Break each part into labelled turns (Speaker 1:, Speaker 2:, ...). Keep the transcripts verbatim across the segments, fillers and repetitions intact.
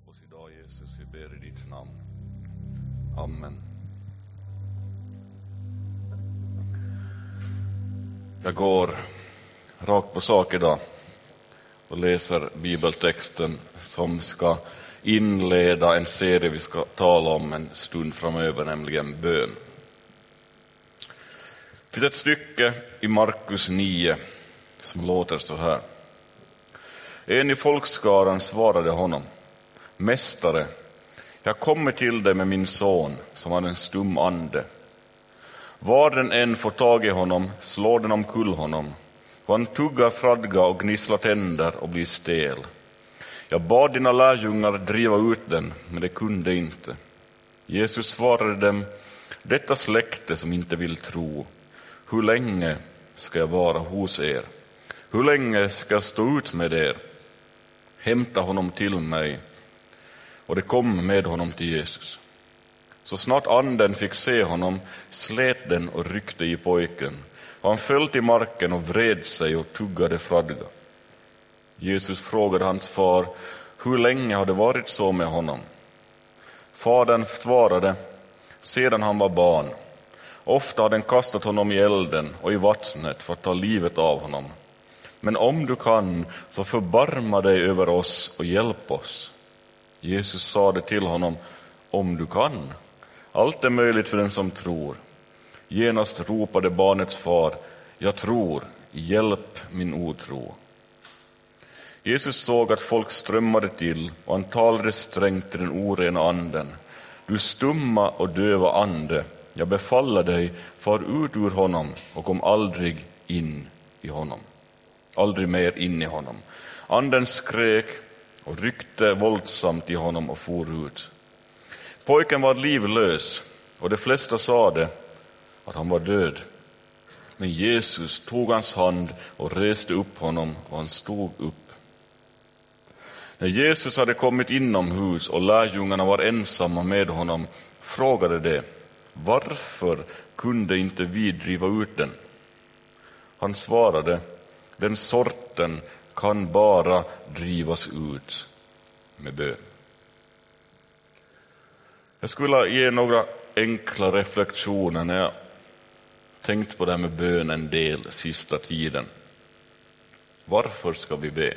Speaker 1: oss idag, Jesus, vi ber i ditt namn. Amen. Jag går rakt på sak idag och läser bibeltexten som ska inleda en serie vi ska tala om en stund framöver, nämligen bön. Det finns ett stycke i Markus nio som låter så här. En i folkskaran svarade honom: Mästare, jag kommer till dig med min son som har en stum ande. Var den än får tag i honom slår den omkull honom, och han tuggar fradga och gnisslar tänder och blir stel. Jag bad dina lärjungar driva ut den, men det kunde inte. Jesus svarade dem: detta släkte som inte vill tro, hur länge ska jag vara hos er? Hur länge ska jag stå ut med er? Hämta honom till mig. Och det kom med honom till Jesus. Så snart anden fick se honom slet den och ryckte i pojken, och han föll till marken och vred sig och tuggade fradga. Jesus frågade hans far: hur länge har det varit så med honom? Fadern svarade: sedan han var barn. Ofta har den kastat honom i elden och i vattnet för att ta livet av honom. Men om du kan, så förbarma dig över oss och hjälp oss. Jesus sade till honom: om du kan. Allt är möjligt för den som tror. Genast ropade barnets far: jag tror, hjälp min otro. Jesus såg att folk strömmade till, och han talade strängt till den orena anden: du stumma och döva ande, jag befaller dig, far ut ur honom och kom aldrig in i honom. Aldrig mer in i honom. Anden skrek och ryckte våldsamt i honom och for ut. Pojken var livlös, och de flesta sade att han var död. Men Jesus tog hans hand och reste upp honom, och han stod upp. När Jesus hade kommit inomhus och lärjungarna var ensamma med honom, frågade de: varför kunde inte vi driva ut den? Han svarade: den sorten kan bara drivas ut med bön. Jag skulle ge några enkla reflektioner när jag tänkt på det här med bön en del sista tiden. Varför ska vi be?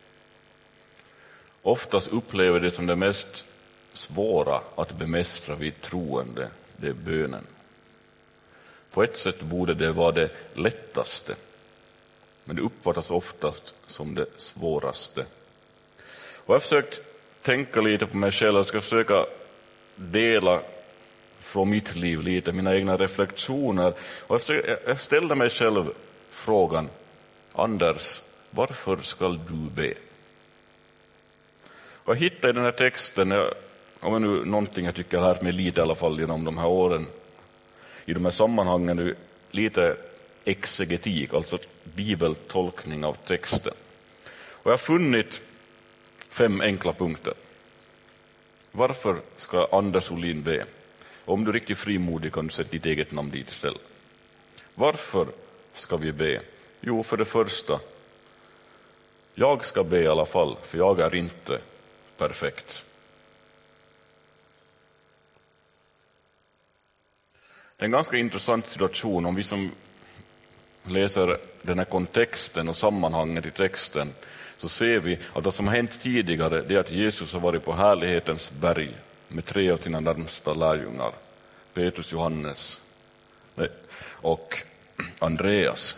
Speaker 1: Oftast upplever det som det mest svåra att bemästra vid troende, det är bönen. På ett sätt borde det vara det lättaste, men det uppfattas oftast som det svåraste. Och jag har försökt tänka lite på mig själv. Jag ska försöka dela från mitt liv lite, mina egna reflektioner. Och jag, försöker, jag ställde mig själv frågan: Anders, varför ska du be? Och jag hittade i den här texten, om jag nu någonting jag tycker jag har lärt mig lite i alla fall genom de här åren, i de här sammanhangen, lite exegetik, alltså bibeltolkning av texten. Och jag har funnit fem enkla punkter. Varför ska Anders Olin be? Om du är riktigt frimodig kan du sätta ditt eget namn dit istället. Varför ska vi be? Jo, för det första, jag ska be i alla fall, för jag är inte perfekt. Det är en ganska intressant situation om vi som läser den här kontexten och sammanhanget i texten, så ser vi att det som har hänt tidigare det är att Jesus har varit på härlighetens berg med tre av sina närmsta lärjungar, Petrus, Johannes och Andreas.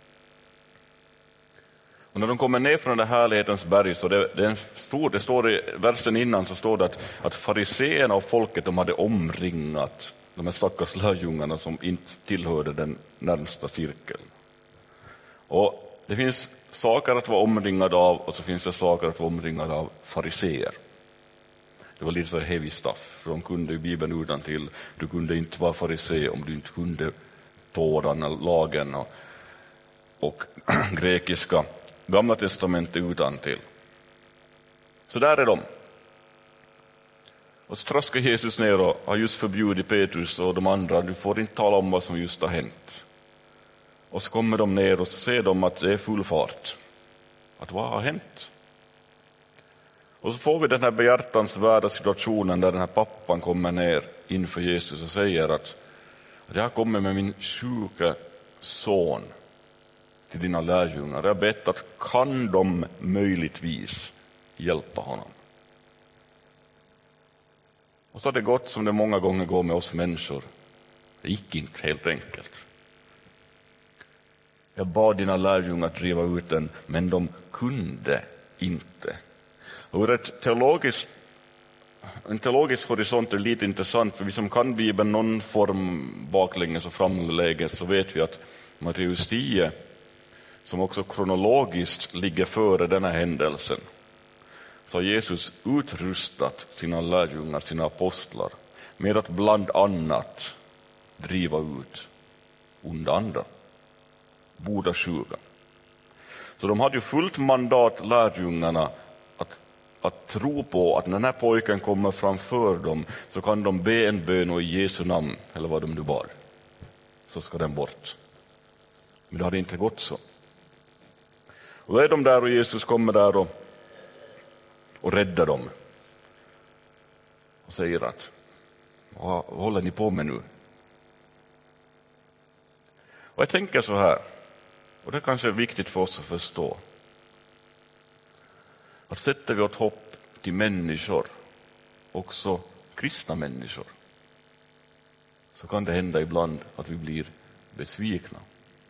Speaker 1: Och när de kommer ner från den härlighetens berg, så det, det, är en stor, det står i versen innan, så står det att, att fariseerna och folket, de hade omringat de här stackars lärjungarna som inte tillhörde den närmsta cirkeln. Och det finns saker att vara omringad av, och så finns det saker att vara omringad av fariseer. Det var lite så heavy stuff, för de kunde i Bibeln utantill. Du kunde inte vara farisé om du inte kunde Toran, lagen och, och grekiska Gamla testamentet utantill. Så där är de. Och så traskar Jesus ner och har just förbjudit Petrus och de andra: du får inte tala om vad som just har hänt. Och så kommer de ner och så ser de att det är full fart. Att vad har hänt? Och så får vi den här behjärtansvärda situationen där den här pappan kommer ner inför Jesus och säger att, att jag kommer med min sjuka son till dina lärjungar. Jag har bett att kan de möjligtvis hjälpa honom. Och så har det gått som det många gånger går med oss människor. Det gick inte helt enkelt. Jag bad dina lärjungar att driva ut den, men de kunde inte. Och ur ett teologiskt, en teologisk horisont är lite intressant, för vi som kan Bibeln någon form baklänges och framläges, så vet vi att Matteus tio, som också kronologiskt ligger före denna händelsen, så har Jesus utrustat sina lärjungar, sina apostlar, med att bland annat driva ut onda andar, bota sjuka. Så de hade ju fullt mandat, lärjungarna, att, att tro på att när den här pojken kommer framför dem så kan de be en bön och i Jesu namn, eller vad de nu bar, så ska den bort. Men det hade inte gått så. Och då är de där och Jesus kommer där och, och räddar dem. Och säger att, vad håller ni på med nu? Och jag tänker så här, och det kanske är viktigt för oss att förstå, att sätter vi åt hopp till människor, också kristna människor, så kan det hända ibland att vi blir besvikna.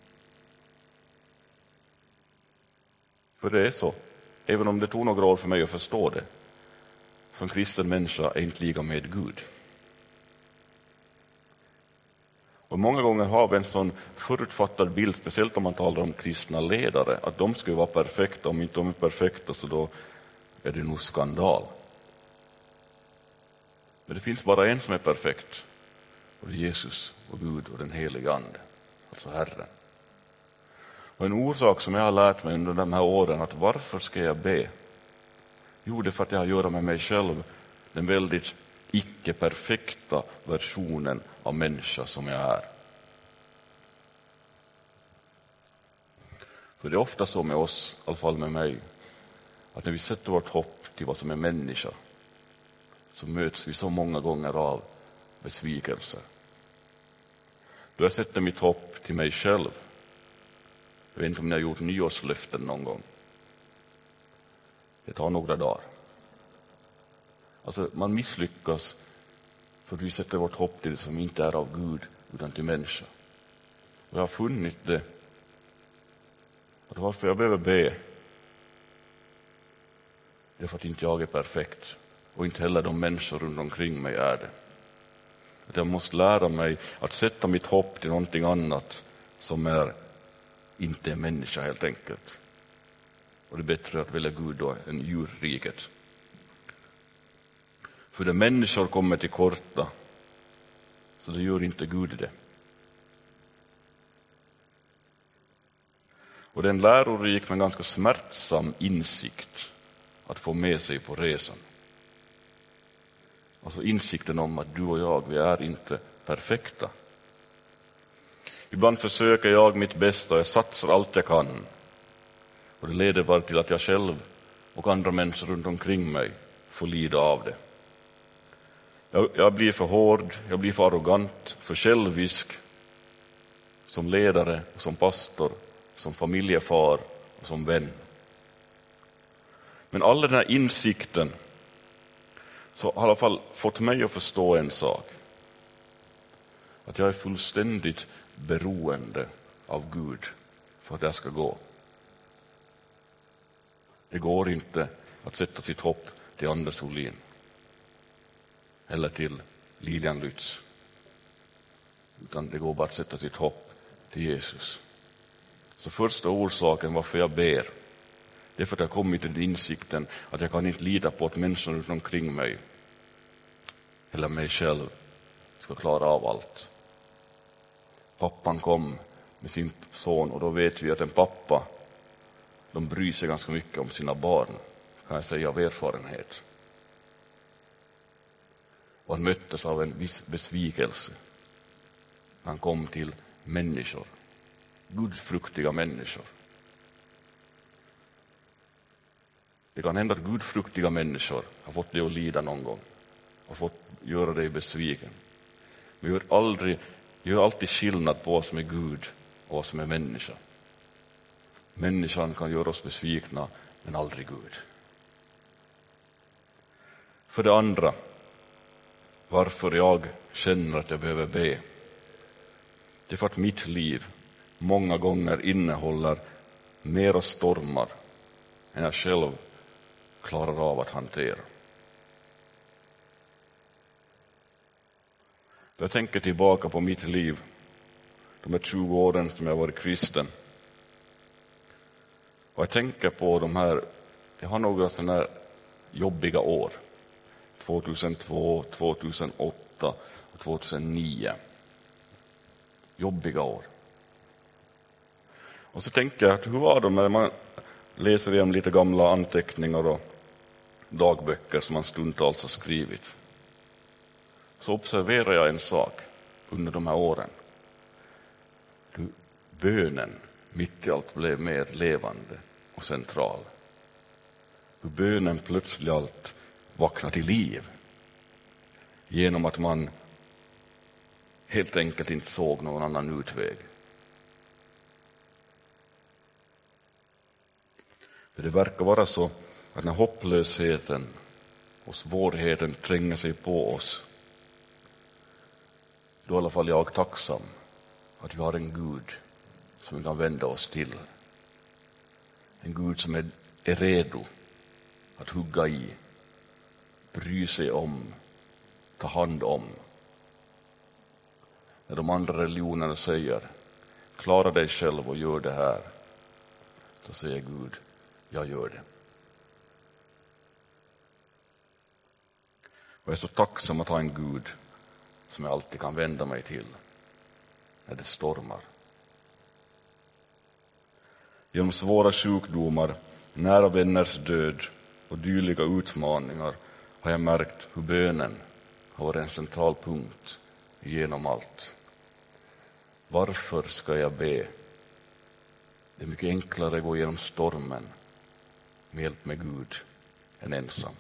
Speaker 1: För det är så, även om det tog några år för mig att förstå det, som kristen människa är inte lika med Gud. Och många gånger har vi en sån förutfattad bild, speciellt om man talar om kristna ledare, att de ska vara perfekta. Om inte de är perfekta så då är det nog skandal. Men det finns bara en som är perfekt, och det är Jesus och Gud och den helige ande, alltså Herren. Och en orsak som jag har lärt mig under de här åren, att varför ska jag be? Jo, det är för att jag har att göra med mig själv, den väldigt icke-perfekta versionen av människa som jag är. För det är ofta så med oss, i alla fall med mig, att när vi sätter vårt hopp till vad som är människa, så möts vi så många gånger av besvikelser. Då jag sätter mitt hopp till mig själv, jag vet inte om ni har gjort nyårslöften någon gång. Det tar några dagar. Alltså man misslyckas för att vi sätter vårt hopp till det som inte är av Gud utan till människa. Och jag har funnit det. Att varför jag behöver be, det är för att inte jag är perfekt. Och inte heller de människor runt omkring mig är det. Att jag måste lära mig att sätta mitt hopp till någonting annat som är inte är människa helt enkelt. Och det är bättre att välja Gud då än djurriket. För det människor kommer till korta, så det gör inte Gud det. Och det är en lärorik men ganska smärtsam insikt att få med sig på resan. Alltså insikten om att du och jag, vi är inte perfekta. Ibland försöker jag mitt bästa och jag satsar allt jag kan. Och det leder bara till att jag själv och andra människor runt omkring mig får lida av det. Jag, jag blir för hård, jag blir för arrogant, för självisk som ledare, som pastor, som familjefar och som vän. Men all den här insikten så har i alla fall fått mig att förstå en sak. Att jag är fullständigt beroende av Gud för att det ska gå. Det går inte att sätta sitt hopp till Anders Olin eller till Lilian Lutz. Utan det går bara att sätta sitt hopp till Jesus. Så första orsaken varför jag ber, det är för att jag kommit till insikten att jag kan inte lita på att människor runt omkring mig eller mig själv ska klara av allt. Pappan kom med sin son och då vet vi att en pappa, de bryr sig ganska mycket om sina barn, kan jag säga av erfarenhet. Och han möttes av en viss besvikelse. Han kom till människor, gudfruktiga människor. Det kan hända att gudfruktiga människor har fått dig att lida någon gång och fått göra dig besviken. Men gör, aldrig, gör alltid skillnad på vad som är Gud och vad som är människa. Människan kan göra oss besvikna, men aldrig Gud. För det andra, varför jag känner att jag behöver be. Det är för att mitt liv många gånger innehåller mera stormar än jag själv klarar av att hantera. Jag tänker tillbaka på mitt liv, de här tjugo åren som jag varit kristen. Och jag tänker på de här, jag har några sådana här jobbiga år. tjugohundratvå, tjugohundraåtta och tjugohundranio. Jobbiga år. Och så tänker jag, hur var det när man läser igenom lite gamla anteckningar och dagböcker som man stundtals har skrivit. Så observerar jag en sak under de här åren. Du, bönen mitt i allt blev mer levande och central. Hur bönen plötsligt allt vaknar till liv. Genom att man helt enkelt inte såg någon annan utväg. För det verkar vara så att när hopplösheten och svårigheten tränger sig på oss, då är i alla fall jag tacksam att vi har en Gud som vi kan vända oss till. En Gud som är, är redo att hugga i, bry sig om, ta hand om. När de andra religionerna säger, klara dig själv och gör det här, då säger Gud, jag gör det. Och jag är så tacksam att ha en Gud som jag alltid kan vända mig till när det stormar. Genom svåra sjukdomar, nära vänners död och dylika utmaningar har jag märkt hur bönen har varit en central punkt genom allt. Varför ska jag be? Det är mycket enklare att gå igenom stormen med hjälp med Gud än ensam.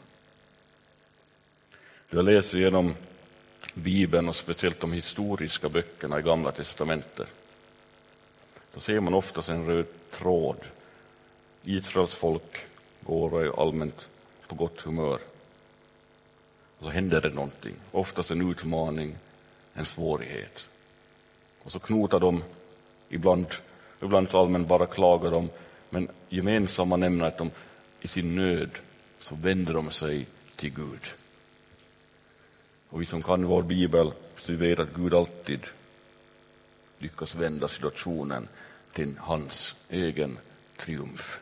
Speaker 1: Då jag läser genom Bibeln och speciellt de historiska böckerna i Gamla testamentet, så ser man ofta en röd tråd. Israels folk går ju allmänt på gott humör. Och så händer det någonting. Oftast en utmaning, en svårighet. Och så knotar de, ibland, ibland så allmänt bara klagar de, men gemensamma nämner att de i sin nöd så vänder de sig till Gud. Och vi som kan vår bibel, så vi vet att Gud alltid lyckas vända situationen till hans egen triumf.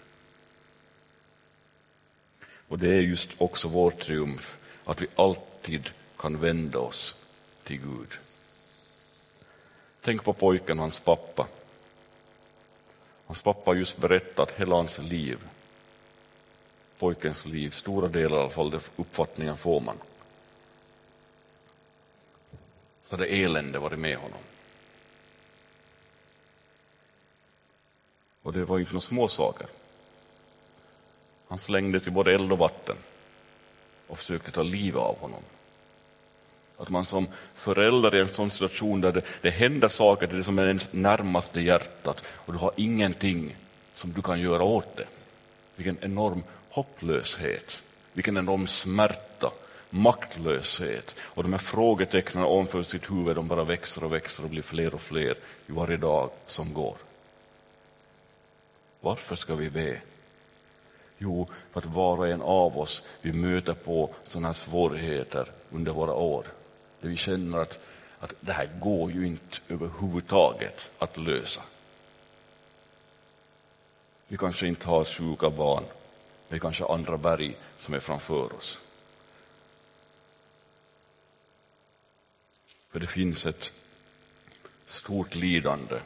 Speaker 1: Och det är just också vår triumf, att vi alltid kan vända oss till Gud. Tänk på pojken och hans pappa. Hans pappa har just berättat hela hans liv. Pojkens liv, stora delar i alla fall, det uppfattningen får man. Så det elände var det med honom. Och det var inte några små saker. Han slängde till både eld och vatten och försökte ta livet av honom. Att man som förälder i en sån situation där det, det händer saker till det som är ens närmaste hjärtat och du har ingenting som du kan göra åt det. Vilken enorm hopplöshet, vilken enorm smärta, maktlöshet. Och de här frågetecknen ovanför sitt huvud, de bara växer och växer och blir fler och fler i varje dag som går. Varför ska vi be? Jo, för att var och en av oss vi möter på sådana här svårigheter under våra år. Där vi känner att, att det här går ju inte överhuvudtaget att lösa. Vi kanske inte har sjuka barn. Vi kanske har andra berg som är framför oss. För det finns ett stort lidande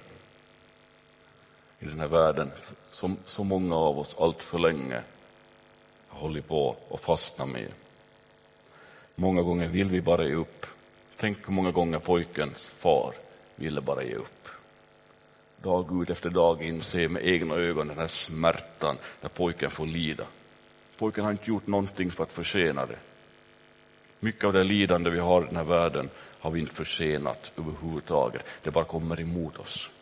Speaker 1: i den här världen som så många av oss allt för länge har hållit på och fastnat med. Många gånger vill vi bara ge upp. Tänk hur många gånger pojkens far ville bara ge upp. Dag ut efter dag in ser med egna ögon den här smärtan där pojken får lida. Pojken har inte gjort någonting för att förtjäna det. Mycket av det lidande vi har i den här världen har vi inte förtjänat överhuvudtaget. Det bara kommer emot oss.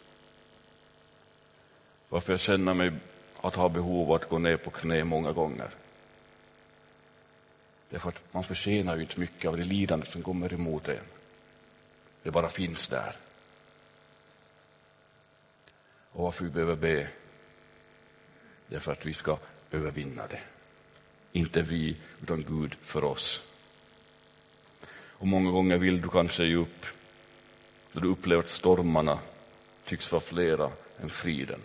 Speaker 1: Varför jag känner mig att ha behov av att gå ner på knä många gånger. Det är för att man förtjänar ju inte mycket av det lidande som kommer emot en. Det bara finns där. Och varför vi behöver be, det är för att vi ska övervinna det. Inte vi, utan Gud för oss. Och många gånger vill du kanske ge upp då du upplever att stormarna tycks vara flera än friden.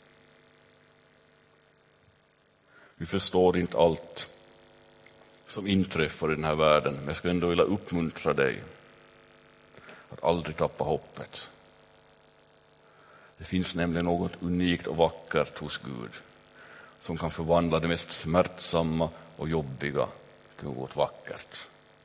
Speaker 1: Vi förstår inte allt som inträffar i den här världen, men jag skulle ändå vilja uppmuntra dig att aldrig tappa hoppet. Det finns nämligen något unikt och vackert hos Gud som kan förvandla det mest smärtsamma och jobbiga till något vackert.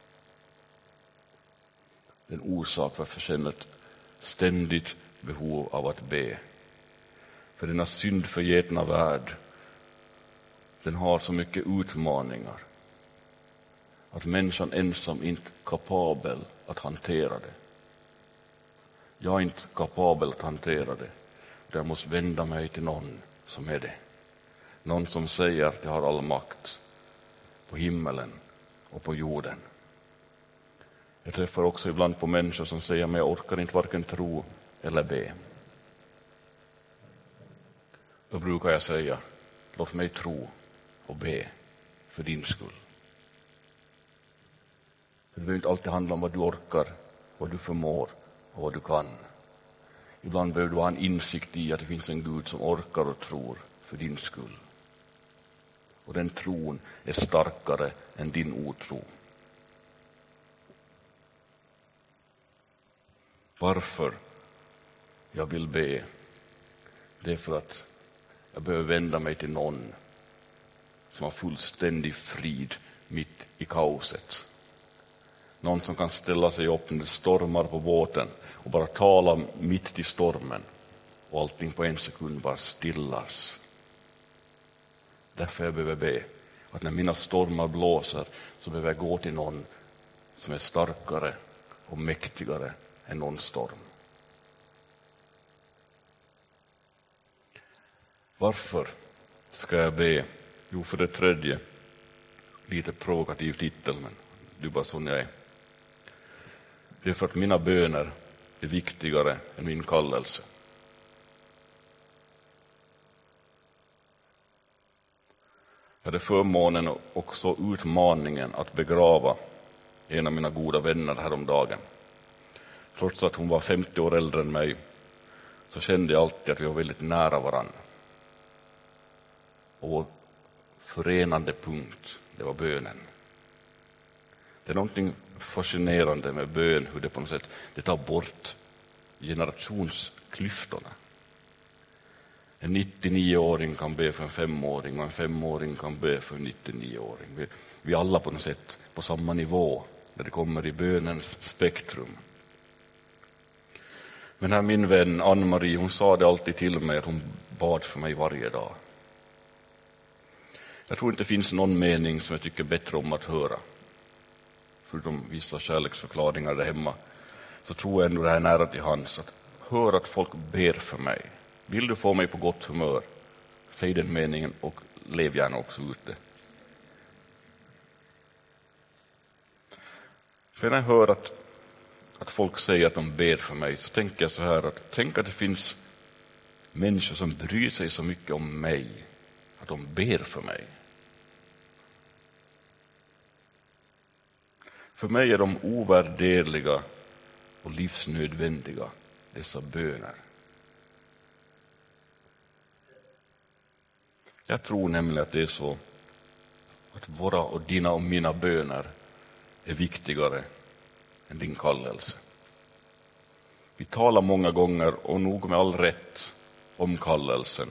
Speaker 1: Det är en orsak varför jag känner ett ständigt behov av att be. För denna syndförgetna värld, den har så mycket utmaningar att människan ensam inte är kapabel att hantera det. Jag är inte kapabel att hantera det. Jag måste vända mig till någon som är det. Någon som säger att jag har all makt på himmelen och på jorden. Jag träffar också ibland på människor som säger att jag orkar inte varken tro eller be. Då brukar jag säga, låt mig tro och be för din skull. Det behöver inte alltid handla om vad du orkar, vad du förmår och vad du kan. Ibland behöver du ha en insikt i att det finns en Gud som orkar och tror för din skull. Och den tron är starkare än din otro. Varför jag vill be, det är för att jag behöver vända mig till någon som har fullständig frid mitt i kaoset. Någon som kan ställa sig upp när det stormar på båten och bara tala mitt i stormen och allting på en sekund bara stillas. Därför jag behöver be att när mina stormar blåser så behöver jag gå till någon som är starkare och mäktigare än någon storm. Varför ska jag be? Jo, för det tredje, lite provokativ titel, men du bara sån jag är. Det är för att mina böner är viktigare än min kallelse. Jag hade förmånen och också utmaningen att begrava en av mina goda vänner häromdagen. Trots att hon var femtio år äldre än mig så kände jag alltid att vi var väldigt nära varann. Och vår förenande punkt, det var bönen. Det är någonting fascinerande med bön, hur det på något sätt det tar bort generationsklyftorna. En nittionio-åring kan be för en femåring och en femåring kan be för en nittionio-åring. Vi, vi är alla på något sätt på samma nivå när det kommer i bönens spektrum. Men här min vän Ann-Marie, hon sa det alltid till mig att hon bad för mig varje dag. Jag tror inte det finns någon mening som jag tycker bättre om att höra. Förutom vissa kärleksförklaringar där hemma, så tror jag ändå det här nära till hands att höra att folk ber för mig. Vill du få mig på gott humör, säg den meningen och lev gärna också ut det. För när jag hör att, att folk säger att de ber för mig, så tänker jag så här att tänk att det finns människor som bryr sig så mycket om mig att de ber för mig. För mig är de ovärderliga och livsnödvändiga, dessa böner. Jag tror nämligen att det är så att våra och dina och mina böner är viktigare än din kallelse. Vi talar många gånger och nog med all rätt om kallelsen.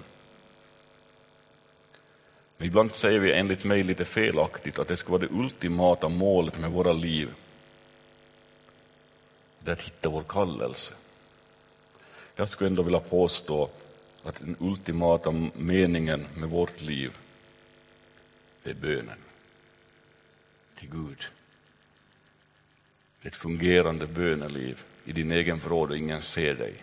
Speaker 1: Men ibland säger vi enligt mig lite felaktigt att det ska vara det ultimata målet med våra liv. Det är att hitta vår kallelse. Jag skulle ändå vilja påstå att den ultimata meningen med vårt liv, Det är bönen till Gud. Ett fungerande böneliv i din egen vrå och ingen ser dig.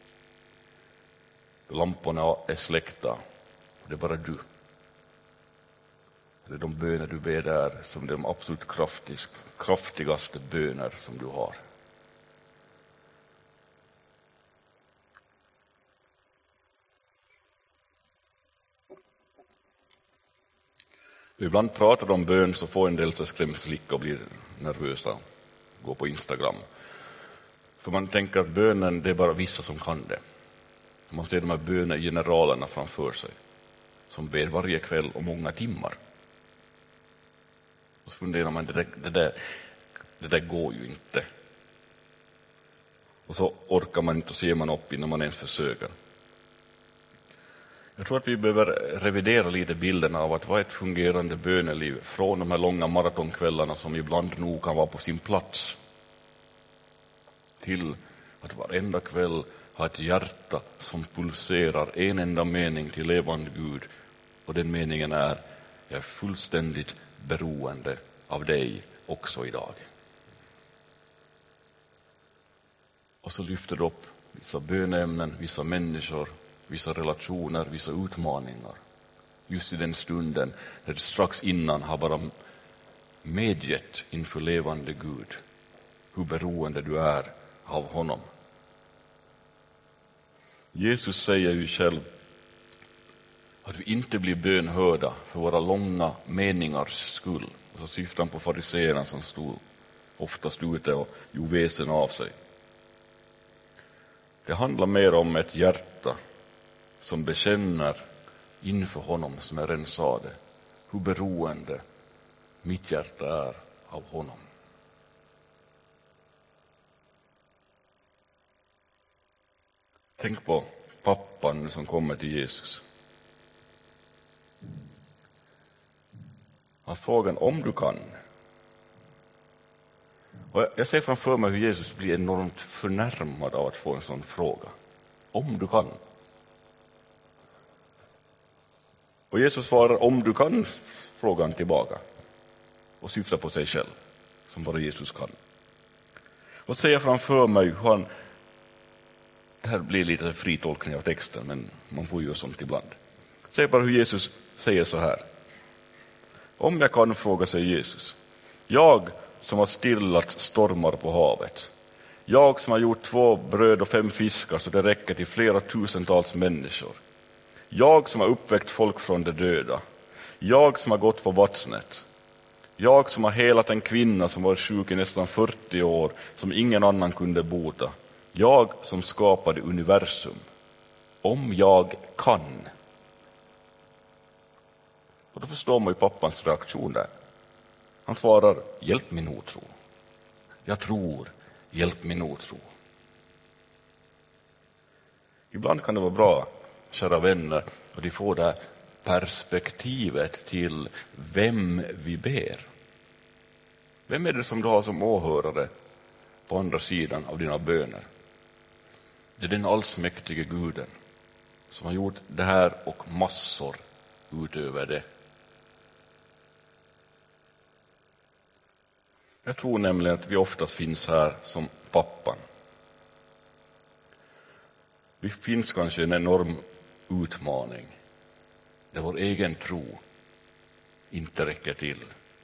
Speaker 1: Lamporna är släckta och det är bara du. Det är de böner du ber där som är de absolut kraftig, kraftigaste böner som du har. Ibland pratar de om bön så får en del så skrämslick och blir nervösa. Gå på Instagram. För man tänker att bönen, det är bara vissa som kan det. Man ser de här bönegeneralerna framför sig. Som ber varje kväll och många timmar. Och så funderar man, det där, det där, det där går ju inte. Och så orkar man inte och ser man upp innan man ens försöker. Jag tror att vi behöver revidera lite bilden av att vad är ett fungerande böneliv från de här långa maratonkvällarna som ibland nog kan vara på sin plats till att varenda kväll ha ett hjärta som pulserar en enda mening till levande Gud, och den meningen är: jag är fullständigt beroende av dig också idag. Och så lyfter du upp vissa böneämnen, vissa människor, vissa relationer, vissa utmaningar. Just i den stunden när det strax innan har bara medgett inför levande Gud hur beroende du är av honom. Jesus säger ju själv att vi inte blir bönhörda för våra långa meningars skull. Och så syftar han på fariseerna som stod oftast ute och gjorde väsen av sig. Det handlar mer om ett hjärta som bekänner inför honom, som jag redan sa det, hur beroende mitt hjärta är av honom. Tänk på pappan som kommer till Jesus. Han frågar om du kan. Och jag ser framför mig hur Jesus blir enormt förnärmad av att få en sån fråga. Om du kan. Och Jesus svarar om du kan, frågan tillbaka. Och syftar på sig själv, som bara Jesus kan. Och ser framför mig hur han, det här blir lite fri tolkning av texten, men man får ju sånt ibland. Se bara hur Jesus säger så här. Om jag kan, fråga sig Jesus. Jag som har stillat stormar på havet. Jag som har gjort två bröd och fem fiskar så det räcker till flera tusentals människor. Jag som har uppväckt folk från de döda. Jag som har gått på vattnet. Jag som har helat en kvinna som var sjuk i nästan fyrtio år som ingen annan kunde bota. Jag som skapade universum. Om jag kan. Och då förstår man ju pappans reaktion där. Han svarar, hjälp min otro. Jag tror, hjälp min otro. Ibland kan det vara bra, kära vänner, och de får det här perspektivet till vem vi ber. Vem är det som du har som åhörare på andra sidan av dina böner? Det är den allsmäktige Guden som har gjort det här och massor utöver det. Jag tror nämligen att vi oftast finns här som pappan. Vi finns kanske en enorm utmaning där vår egen tro inte räcker till.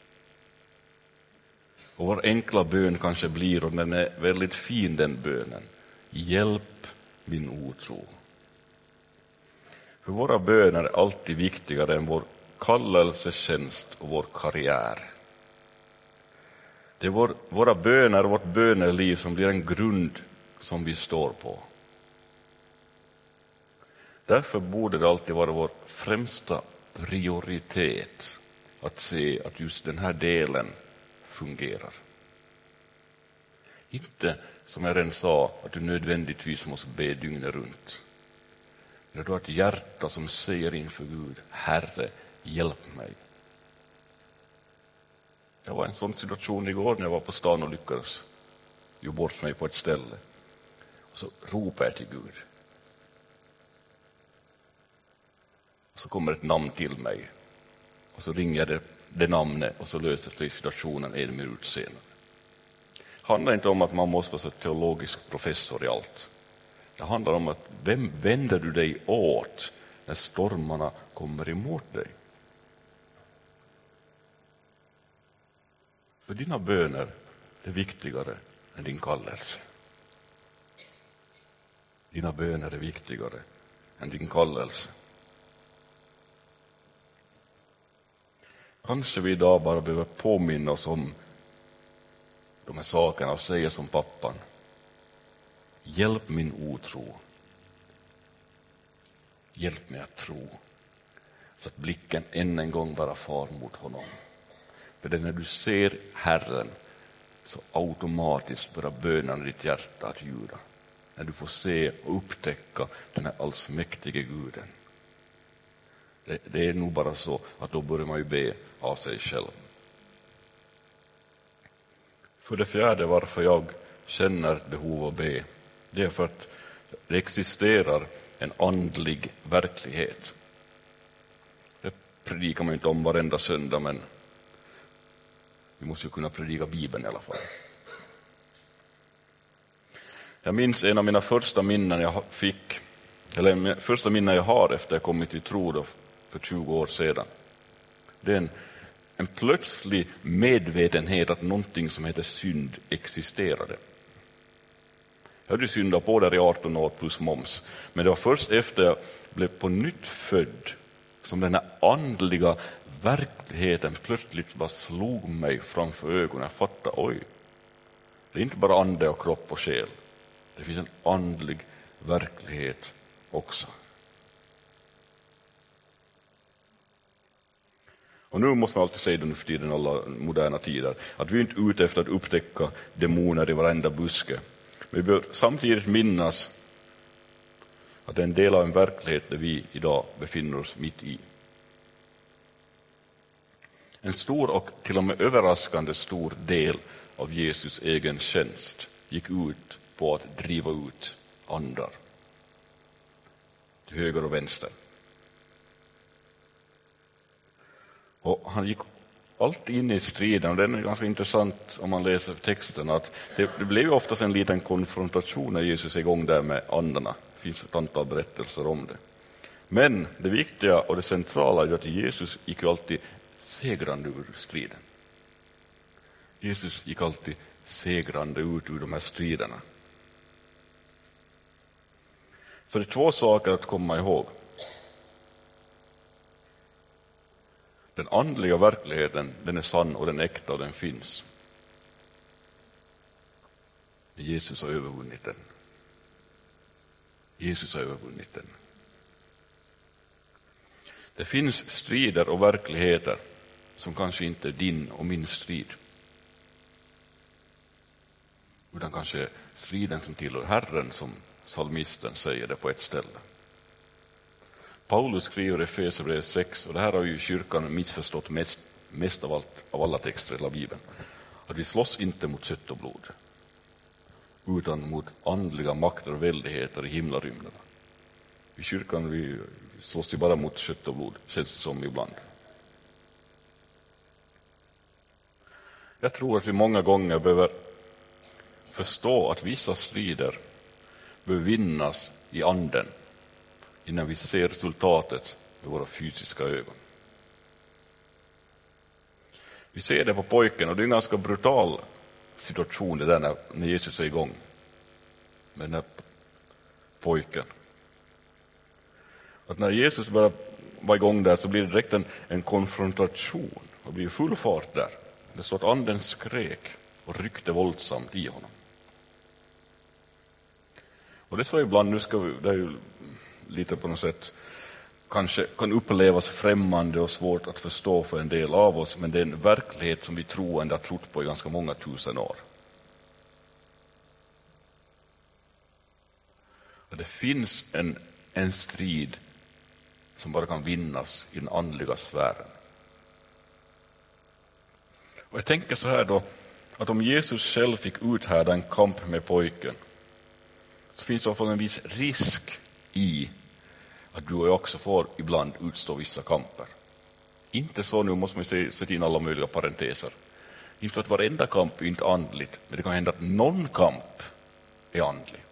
Speaker 1: Och vår enkla bön kanske blir, och den är väldigt fin den bönen, hjälp min otro. För våra böner är alltid viktigare än vår kallelsetjänst och vår karriär. Det är vår, våra böner och vårt böneliv som blir en grund som vi står på. Därför borde det alltid vara vår främsta prioritet att se att just den här delen fungerar. Inte, som jag redan sa, att du nödvändigtvis måste be dygnet runt. När du har ett hjärta som säger inför Gud, Herre, hjälp mig. Jag var i en sån situation igår när jag var på stan och lyckades ju bort mig på ett ställe. Och så ropar jag till Gud. Och så kommer ett namn till mig. Och så ringer det, det namnet och så löser sig situationen en minut senare. Det handlar inte om att man måste vara teologisk professor i allt. Det handlar om att vem vänder du dig åt när stormarna kommer emot dig? För dina böner är viktigare än din kallelse. Dina böner är viktigare än din kallelse. Kanske vi idag bara behöver påminna oss om de här sakerna och säga som pappan: hjälp min otro. Hjälp mig att tro. Så att blicken än en gång bara far mot honom. För det när du ser Herren så automatiskt börjar bönen i ditt hjärta att ljuda. När du får se och upptäcka den här allsmäktige Guden. Det, det är nog bara så att då börjar man ju be av sig själv. För det fjärde varför jag känner behov av att be. Det är för att det existerar en andlig verklighet. Det predikar man inte om varenda söndag, men vi måste ju kunna predika Bibeln i alla fall. Jag minns en av mina första minnen jag fick, eller första minnen jag har efter jag kommit till tro då, för tjugo år sedan. Det är en, en plötslig medvetenhet att någonting som heter synd existerade. Jag hade syndat på där i arton år plus moms. Men det var först efter jag blev på nytt född som den här andliga verkligheten plötsligt bara slog mig framför ögonen. Jag fattade, oj, det är inte bara ande och kropp och själ. Det finns en andlig verklighet också. Och nu måste man alltid säga det nu för tiden, alla moderna tider, att vi är inte ute efter att upptäcka demoner i varenda buske. Men vi bör samtidigt minnas att det är en del av en verklighet där vi idag befinner oss mitt i. En stor och till och med överraskande stor del av Jesus egen tjänst gick ut på att driva ut andar till höger och vänster. Och han gick alltid in i striden, och det är ganska intressant om man läser texten att det, det blev oftast en liten konfrontation när Jesus är igång där med andarna. Det finns ett antal berättelser om det. Men det viktiga och det centrala är att Jesus gick alltid segrande ur striden. Jesus gick alltid segrande ut ur de här striderna. Så det är två saker att komma ihåg. Den andliga verkligheten, den är sann och den är äkta och den finns. Jesus har övervunnit den. Jesus har övervunnit den. Det finns strider och verkligheter som kanske inte är din och min strid. Utan kanske striden som tillhör Herren, som psalmisten säger det på ett ställe. Paulus skriver i Efesierbrevet sex, och det här har ju kyrkan missförstått mest, mest av allt av alla texter i hela Bibeln. Att vi slåss inte mot kött och blod, utan mot andliga makter och väldigheter i himlarymderna. I kyrkan vi slåss ju bara mot kött och blod, känns det som ibland. Jag tror att vi många gånger behöver förstå att vissa strider behöver vinnas i anden innan vi ser resultatet med våra fysiska ögon. Vi ser det på pojken, och det är en ganska brutal situation det där när, när Jesus är igång med den här pojken. Att när Jesus börjar vara igång där så blir det direkt en, en konfrontation och blir full fart där. Det står att anden skrek och ryckte våldsamt i honom. Och det så ibland, nu ska vi, det är ju lite på något sätt kanske kan upplevas främmande och svårt att förstå för en del av oss, men det är en verklighet som vi troende har trott på i ganska många tusen år. Och det finns en, en strid som bara kan vinnas i den andliga sfären. Och jag tänker så här då, att om Jesus själv fick uthärda en kamp med pojken, så finns det i alla fall en viss risk i att du och jag också får ibland utstå vissa kamper. Inte så, nu måste man se, sätta in alla möjliga parenteser. Inte så att varenda kamp är inte andligt, men det kan hända att någon kamp är andlig.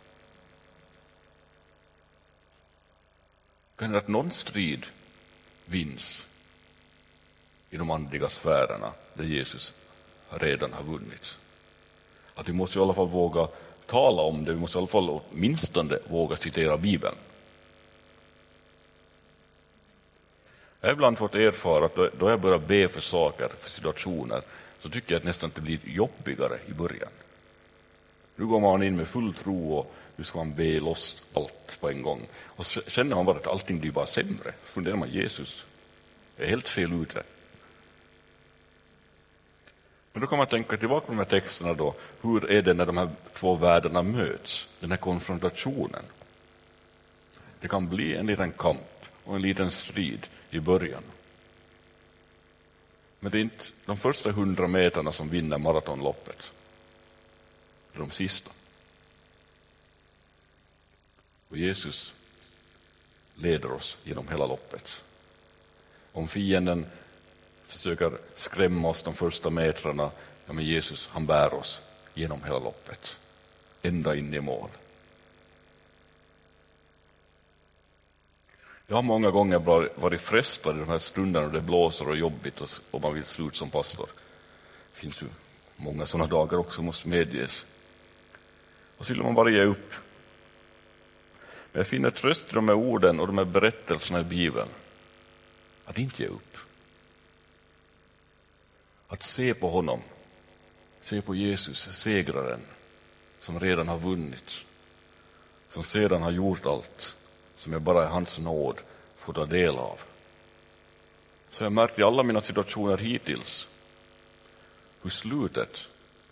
Speaker 1: Det kan hända att någon strid vinns i de andliga sfärerna där Jesus redan har vunnit. Att vi måste i alla fall våga tala om det, vi måste i alla fall åtminstone våga citera Bibeln. Jag har ibland fått erfara att då jag börjar be för saker, för situationer, så tycker jag att nästan det blir jobbigare i början. Nu går man in med full tro och nu ska man be loss allt på en gång. Och så känner man bara att allting blir bara sämre. Så funderar man, Jesus är helt fel ute. Men då kan man tänka tillbaka på de här texterna då. Hur är det när de här två världarna möts? Den här konfrontationen. Det kan bli en liten kamp och en liten strid i början. Men det är inte de första hundra meterna som vinner maratonloppet. Det är de sista. Och Jesus leder oss genom hela loppet. Om fienden försöker skrämma oss de första metrarna, ja, men Jesus, han bär oss genom hela loppet. Ända in i mål. Jag har många gånger varit frestad i de här stunderna och det blåser och jobbigt och man vill sluta som pastor. Det finns ju många sådana dagar också, måste medges. Och så vill man bara ge upp. Men jag finner tröst i de här orden och de här berättelserna i Bibeln. Att inte ge upp. Att se på honom. Se på Jesus, segraren. Som redan har vunnit. Som sedan har gjort allt. Som jag bara i hans nåd får ta del av. Så jag märkt i alla mina situationer hittills hur slutet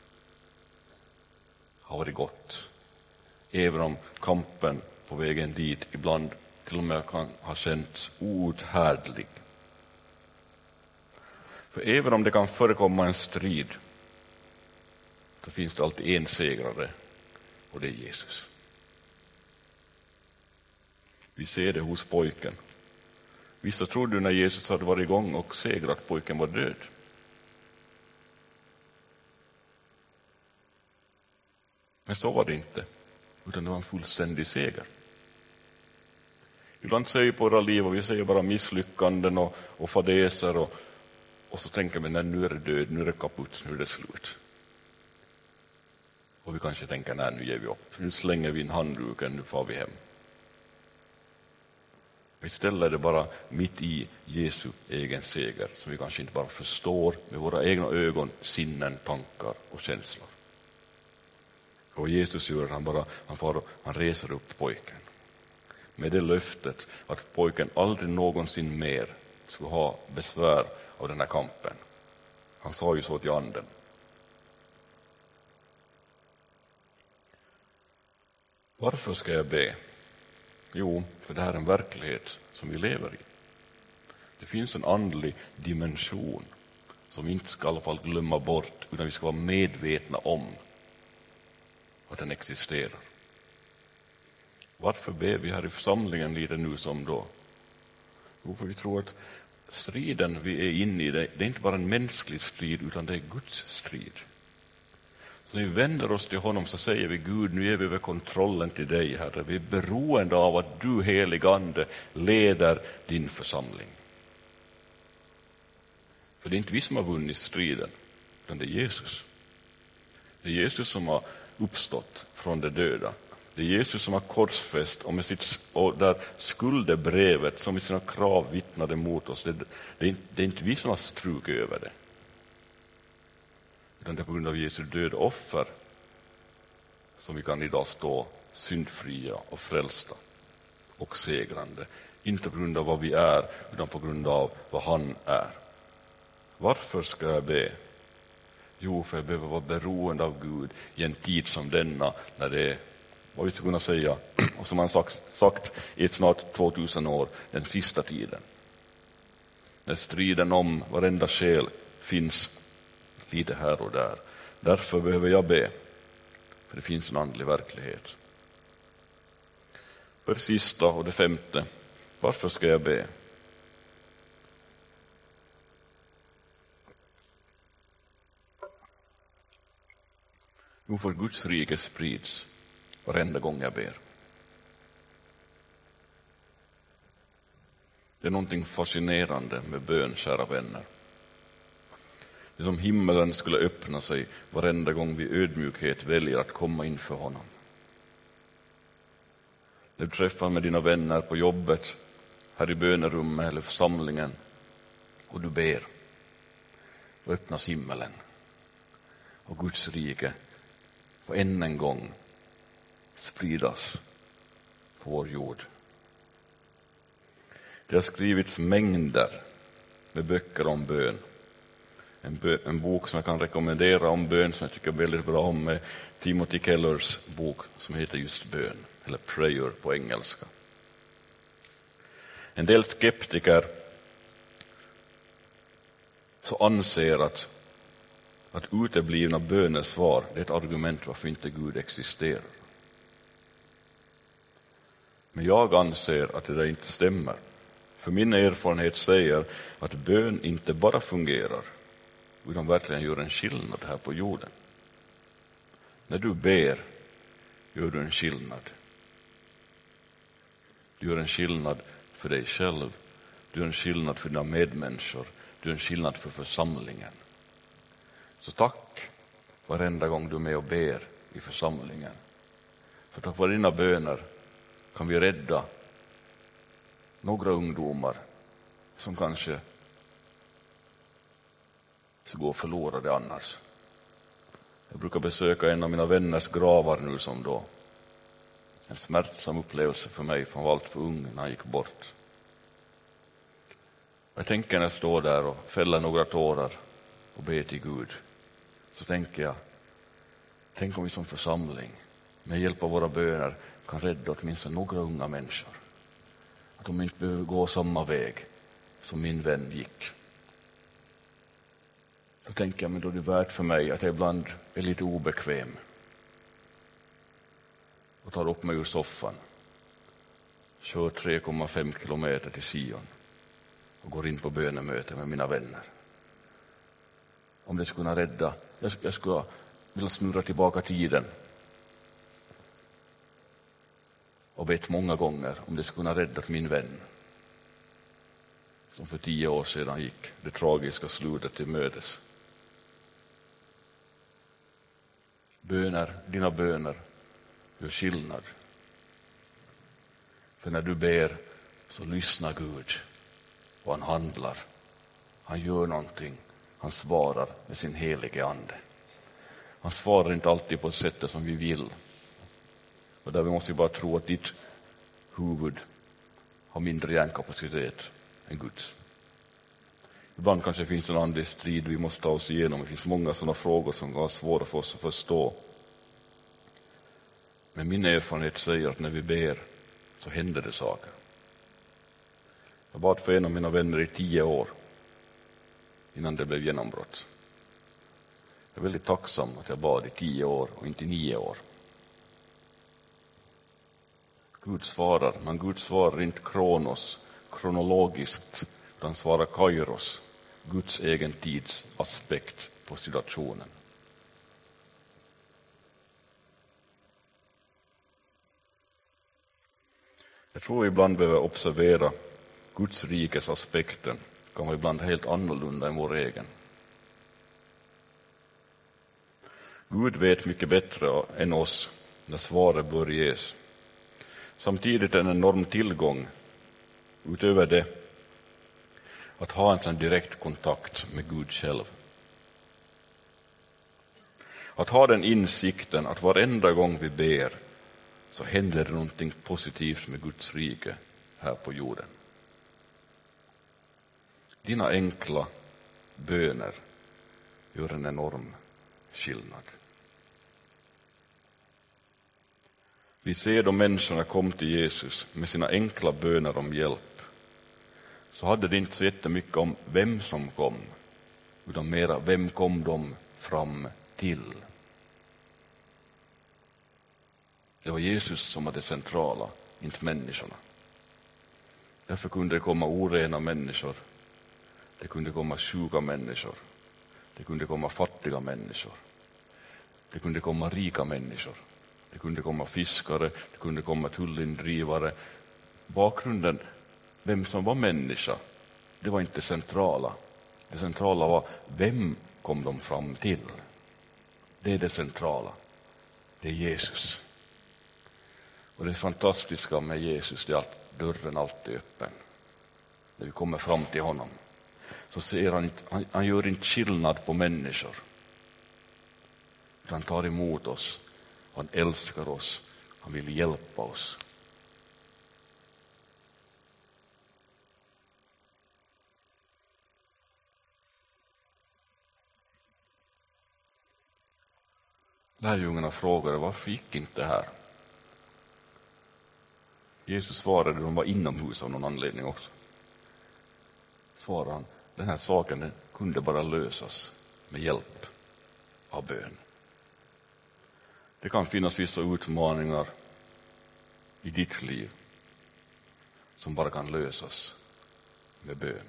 Speaker 1: har varit gott. Även om kampen på vägen dit ibland till och med kan ha känts outhärdlig. För även om det kan förekomma en strid så finns det alltid en segrare och det är Jesus. Vi ser det hos pojken. Vissa trodde när Jesus hade varit igång och segrat pojken var död. Men så var det inte. Utan det var en fullständig seger. Ibland säger vi på våra liv och vi säger bara misslyckanden och, och fadäser och, och så tänker vi, nej, nu är det död, nu är det kaputt, nu är det slut. Och vi kanske tänker, nej, nu ger vi upp. Nu slänger vi in handduken, nu får vi hem. Istället är det bara mitt i Jesu egen seger som vi kanske inte bara förstår med våra egna ögon, sinnen, tankar och känslor. Och Jesus gör han bara, han, far, han reser upp pojken. Med det löftet att pojken aldrig någonsin mer skulle ha besvär av den här kampen. Han sa ju så till anden. Varför ska jag be? Jo, för det här är en verklighet som vi lever i. Det finns en andlig dimension som vi inte ska i alla fall glömma bort, utan vi ska vara medvetna om att den existerar. Varför ber vi här i församlingen lite nu som då? Jo, för vi tror att striden vi är inne i, det är inte bara en mänsklig strid, utan det är Guds strid. Så när vi vänder oss till honom så säger vi, Gud, nu ger vi över kontrollen till dig, Herre. Vi är beroende av att du, helig ande, leder din församling. För det är inte vi som har vunnit striden, utan det är Jesus. Det är Jesus som har uppstått från de döda. Det är Jesus som har korsfäst och, med sitt, och där skuldebrevet som i sina krav vittnade mot oss. Det, det, är inte, det är inte vi som har strukit över det. Utan det är på grund av Jesu död offer som vi kan idag stå syndfria och frälsta och segrande. Inte på grund av vad vi är, utan på grund av vad han är. Varför ska jag be? Jo, för jag behöver vara beroende av Gud i en tid som denna, när det är, vad vi ska kunna säga, och som han sagt, sagt i ett snart tvåtusen år, den sista tiden. När striden om varenda själ finns lite här och där. Därför behöver jag be, för det finns en andlig verklighet. För det sista och det femte, varför ska jag be? Jo, för Guds rike sprids varenda gång jag ber. Det är någonting fascinerande med bön, kära vänner. Det är som himmelen skulle öppna sig varenda gång vi ödmjukhet väljer att komma inför honom. När du träffar med dina vänner på jobbet, här i bönerummet eller församlingen, och du ber, då öppnas himmelen. Och Guds rike får än en gång spridas på vår jord. Det har skrivits mängder med böcker om bön. En, bö- en bok som jag kan rekommendera om bön som jag tycker väldigt bra om är Timothy Kellers bok som heter just bön, eller prayer på engelska. En del skeptiker så anser att, att uteblivna bönesvar är ett argument varför inte Gud existerar. Men jag anser att det där inte stämmer. För min erfarenhet säger att bön inte bara fungerar utan verkligen gör en skillnad här på jorden. När du ber gör du en skillnad. Du gör en skillnad för dig själv. Du gör en skillnad för dina medmänniskor. Du gör en skillnad för församlingen. Så tack varenda gång du är med och ber i församlingen. För tack vare dina böner kan vi rädda några ungdomar som kanske så går förlorade annars. Jag brukar besöka en av mina vänners gravar nu som då. En smärtsam upplevelse för mig, för han var allt för ung när han gick bort. Jag tänker när jag står där och fäller några tårar och ber till Gud, så tänker jag, tänk om vi som församling med hjälp av våra böner kan rädda åtminstone några unga människor. Att de inte behöver gå samma väg som min vän gick. Då tänker jag, men då är det värt för mig att jag ibland är lite obekväm och tar upp mig ur soffan, kör tre komma fem kilometer till Sion och går in på bönemöte med mina vänner. Om det skulle kunna rädda, jag, jag skulle vilja snurra tillbaka tiden och vet många gånger om det skulle kunna rädda min vän som för tio år sedan gick det tragiska slutet till mötes. Böner, dina böner gör skillnad. För när du ber så lyssnar Gud och han handlar. Han gör någonting. Han svarar med sin helige ande. Han svarar inte alltid på ett sätt som vi vill. Och där vi måste bara tro att ditt huvud har mindre hjärnkapacitet än Guds. Ibland kanske finns en andlig strid vi måste ta oss igenom. Det finns många sådana frågor som är svåra för oss att förstå. Men min erfarenhet säger att när vi ber så händer det saker. Jag bad för en av mina vänner i tio år innan det blev genombrott. Jag är väldigt tacksam att jag bad i tio år och inte nio år. Gud svarar, men Gud svarar inte kronos, kronologiskt, utan svarar kairos, Guds egen tids aspekt på situationen. Jag tror vi ibland behöver observera Guds rikes aspekten kan vara ibland helt annorlunda än vår egen. Gud vet mycket bättre än oss när svaret bör ges. Samtidigt är en enorm tillgång utöver det att ha en sån direkt kontakt med Gud själv. Att ha den insikten att varenda gång vi ber så händer det någonting positivt med Guds rike här på jorden. Dina enkla böner gör en enorm skillnad. Vi ser då människorna kom till Jesus med sina enkla böner om hjälp. Så hade det inte så jättemycket om vem som kom, utan mera vem kom de fram till. Det var Jesus som var det centrala, inte människorna. Därför kunde det komma orena människor. Det kunde komma sjuka människor. Det kunde komma fattiga människor. Det kunde komma rika människor. Det kunde komma fiskare, det kunde komma tullindrivare. Bakgrunden, vem som var människa, det var inte centrala. Det centrala var, vem kom de fram till? Det är det centrala. Det är Jesus. Och det fantastiska med Jesus, det är att dörren alltid är öppen. När vi kommer fram till honom så ser han inte, han, han gör inte skillnad på människor. Han tar emot oss. Han älskar oss. Han vill hjälpa oss. Lärjungarna frågade, varför gick inte det här? Jesus svarade, de var inomhus av någon anledning också. Svarade han, den här saken den kunde bara lösas med hjälp av bön. Det kan finnas vissa utmaningar i ditt liv som bara kan lösas med bön.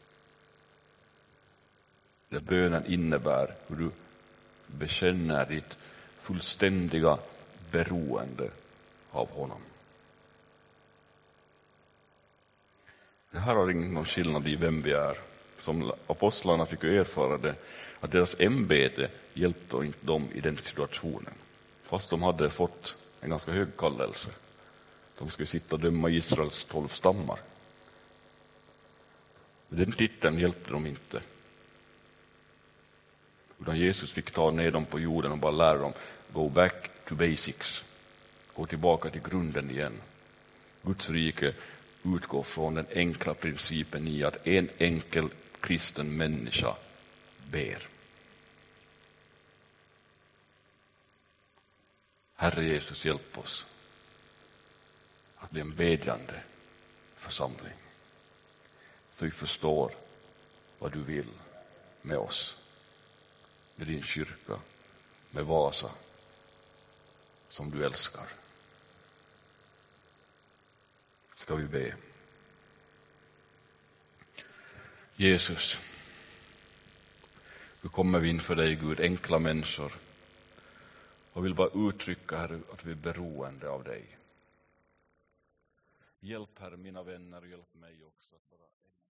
Speaker 1: Det bönen innebär hur du bekänner ditt fullständiga beroende av honom. Det här har ingen skillnad i vem vi är. Som apostlarna fick ju erfara det, att deras ämbete hjälpte inte dem i den situationen. Fast de hade fått en ganska hög kallelse. De skulle sitta och döma Israels tolv stammar. Den titeln hjälpte de inte. Utan Jesus fick ta ner dem på jorden och bara lära dem, go back to basics. Gå tillbaka till grunden igen. Guds rike utgår från den enkla principen i att en enkel kristen människa ber. Herre Jesus, hjälp oss att bli en bedjande församling. Så vi förstår vad du vill med oss, med din kyrka, med Vasa som du älskar. Ska vi be. Jesus, nu kommer vi inför dig, Gud, enkla människor, och vill bara uttrycka, Herre, att vi är beroende av dig. Hjälp, Herre, mina vänner, och hjälp mig också att bara